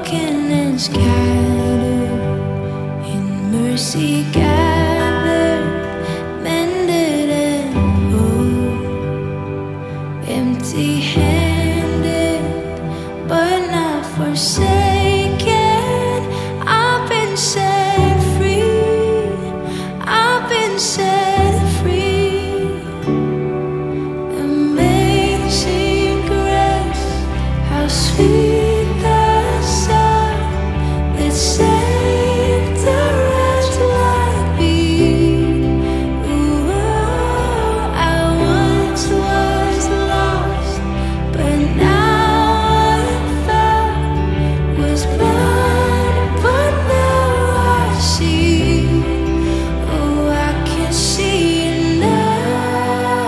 broken and scattered, in mercy gathered, mended and whole, empty-handed but not forsaken. I've been set free, I've been set free. Amazing grace, how sweet the sound that saved a wretch like me. Ooh, I once was lost, but now I'm found. Was blind, but now I see. Oh, I can see now.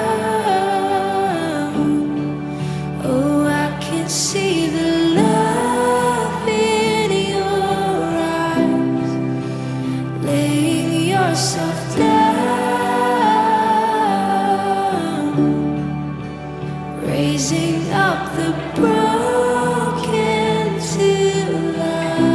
Oh, I can see the love in your eyes, laying yourself down, raising up the broken to life.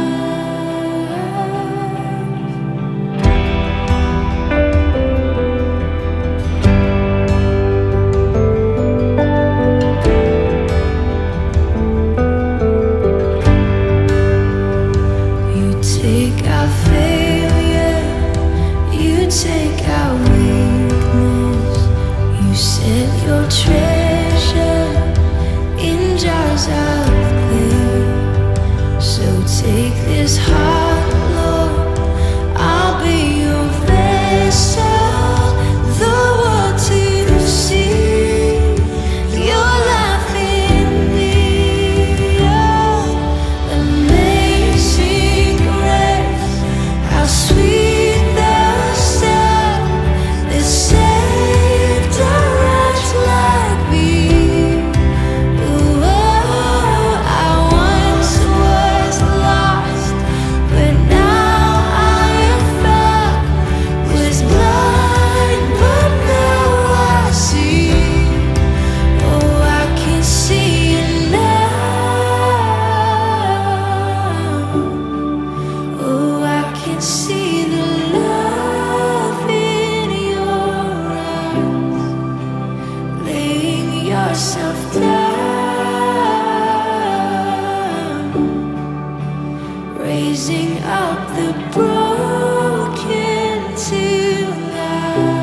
You take our failure, you take our weakness, you set your treasure in jars of clay. So take this heart, Lord, I'll be your vessel, the world to see your life in me. Oh, amazing grace, how sweet the sound that saved a wretch like me. Ooh, I once was lost, but now I am found. Was blind, but now I see. Oh, I can see it now. Oh, I can see the love in your eyes, laying yourself down, raising up the broken to life.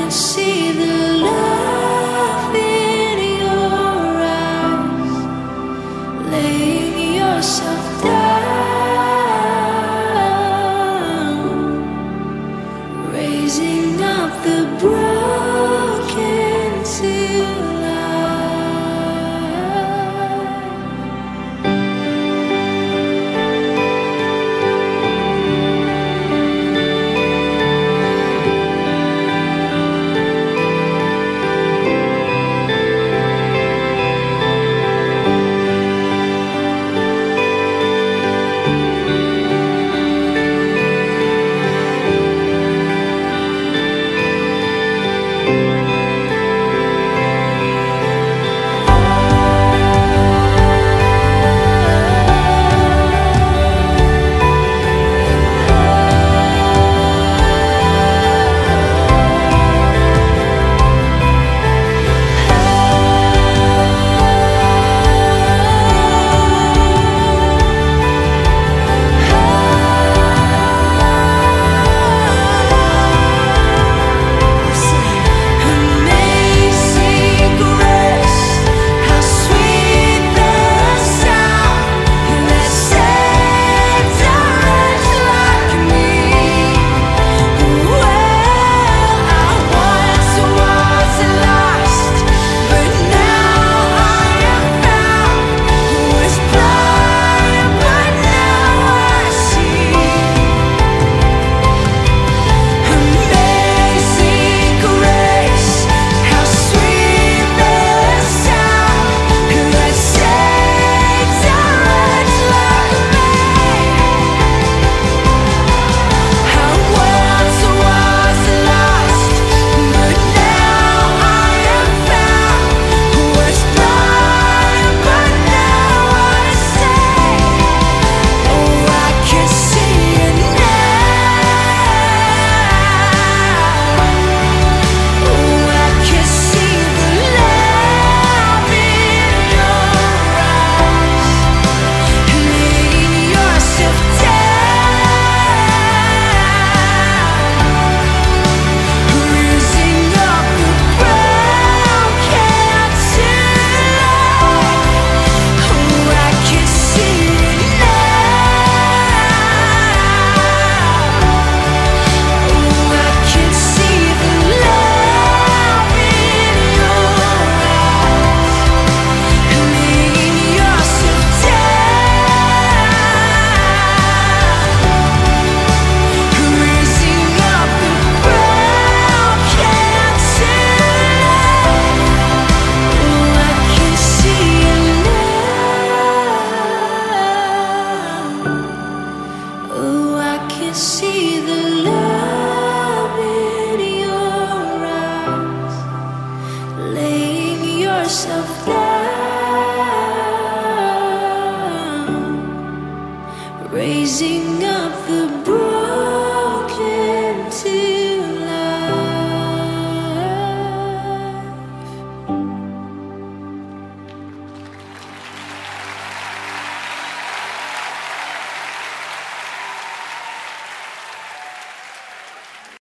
can see the love in your eyes, laying yourself down, raising up the broken.